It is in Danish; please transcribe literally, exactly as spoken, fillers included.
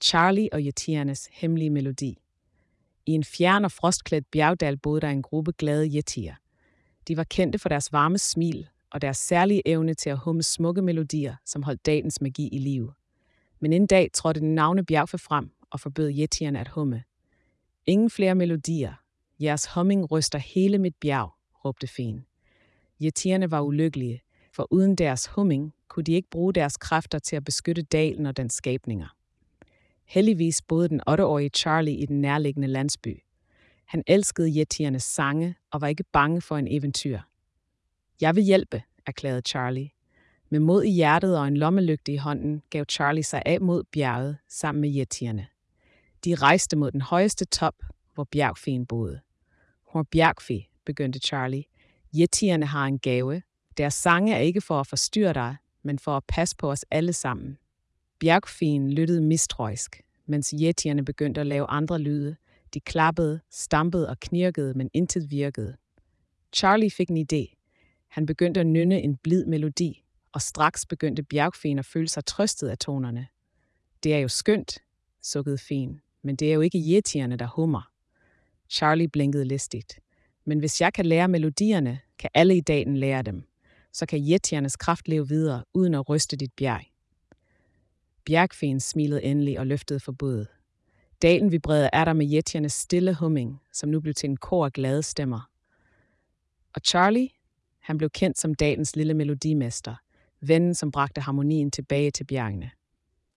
Charlie og yetiernes hemmelige melodi. I en fjern og frostklædt bjergdal boede der en gruppe glade yetier. De var kendte for deres varme smil og deres særlige evne til at humme smukke melodier, som holdt dalens magi i live. Men en dag trådte den navne bjergfe frem og forbød yetierne at humme. Ingen flere melodier. Jeres humming ryster hele mit bjerg, råbte feen. Yetierne var ulykkelige, for uden deres humming kunne de ikke bruge deres kræfter til at beskytte dalen og dens skabninger. Heldigvis boede den otteårige Charlie i den nærliggende landsby. Han elskede yetiernes sange og var ikke bange for en eventyr. Jeg vil hjælpe, erklærede Charlie. Med mod i hjertet og en lommelygte i hånden gav Charlie sig af mod bjerget sammen med yetierne. De rejste mod den højeste top, hvor bjergfeen boede. Hår bjergfe, begyndte Charlie. Yetierne har en gave. Deres sange er ikke for at forstyrre dig, men for at passe på os alle sammen. Bjergfeen lyttede mistrøjsk, mens yetierne begyndte at lave andre lyde. De klappede, stampede og knirkede, men intet virkede. Charlie fik en idé. Han begyndte at nynne en blid melodi, og straks begyndte bjergfeen at føle sig trøstet af tonerne. Det er jo skønt, sukkede feen, men det er jo ikke yetierne, der hummer. Charlie blinkede listigt. Men hvis jeg kan lære melodierne, kan alle i dalen lære dem. Så kan yetiernes kraft leve videre, uden at ryste dit bjerg. Bjergfeen smilede endelig og løftede forbudet. Dalen vibrerede af der med yetiernes stille humming, som nu blev til en kor af glade stemmer. Og Charlie, han blev kendt som dalens lille melodimester, vennen, som bragte harmonien tilbage til bjergene.